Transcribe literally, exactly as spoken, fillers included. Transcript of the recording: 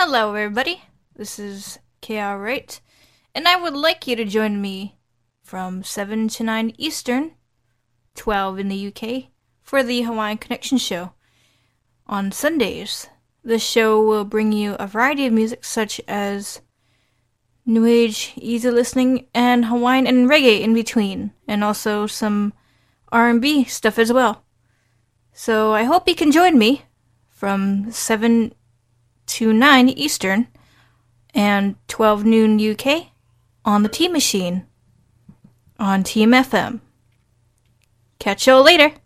Hello, everybody. This is K R Wright, and I would like you to join me from seven to nine Eastern, twelve in the U K, for the Hawaiian Connection Show. On Sundays, the show will bring you a variety of music such as New Age, easy listening, and Hawaiian and reggae in between, and also some R and B stuff as well. So I hope you can join me from seven to nine Eastern and twelve noon U K on the T Machine on Team F M. Catch y'all later.